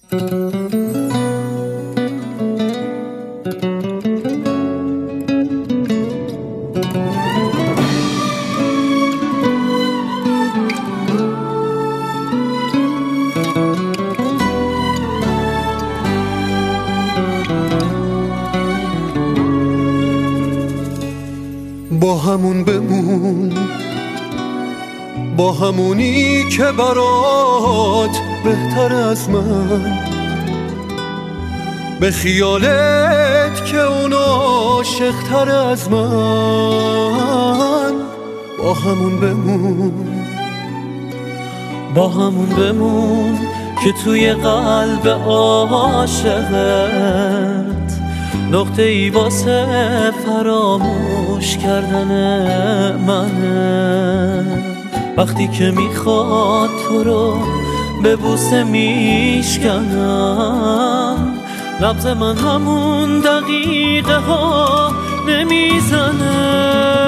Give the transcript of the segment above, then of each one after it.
با همون بمون، با همونی که برات بهتر از من، به خیالت که اون عاشق‌تر از من. با همون بمون، با همون بمون که توی قلب عاشقت نقطه ای واسه فراموش کردن منه. وقتی که میخواد تو رو به بوسه میشکنم، نبض من همون دقیقه ها نمیزنه.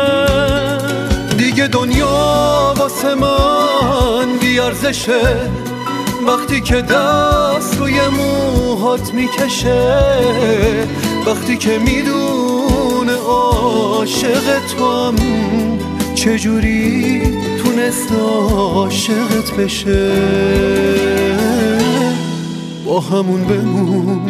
دیگه دنیا واسه من بیارزشه وقتی که دست روی موهات میکشه، وقتی که میدونه عاشق توام چجوری تونست عاشقت بشه. با همون بمون،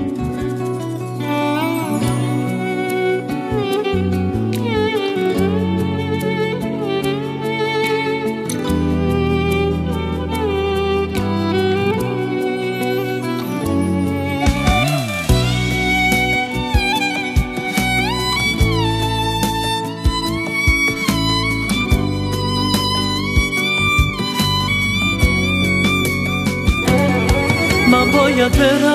من باید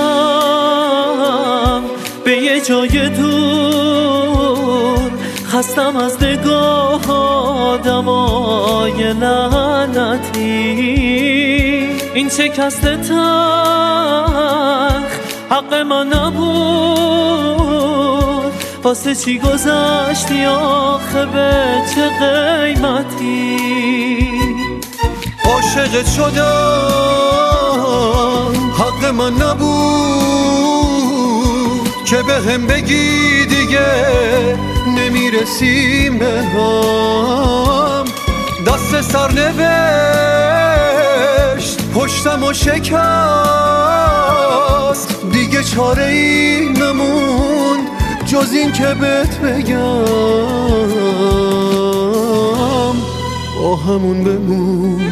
برم به یه جای دور، خستم از نگاه آدمای لعنتی. این شکست تلخ حق من نبود، واسه چی گذشتی آخه به چه قیمتی؟ عاشقت شدم حق من نبود که به هم بگی دیگه نمیرسیم به هم. دست سرنوشت پشتم و شکست، دیگه چاره ای نموند جز این که بهت بگم. با همون بمون،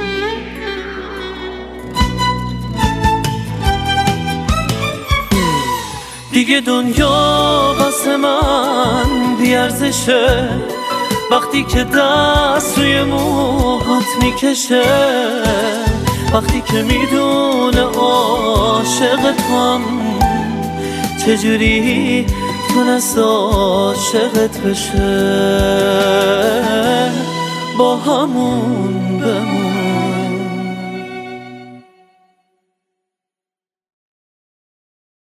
دیگه دنیا واسه من بیارزشه وقتی که دست روی موهات میکشه، وقتی که میدونه عاشق توام چجوری تونست عاشقت بشه. با همون بمون.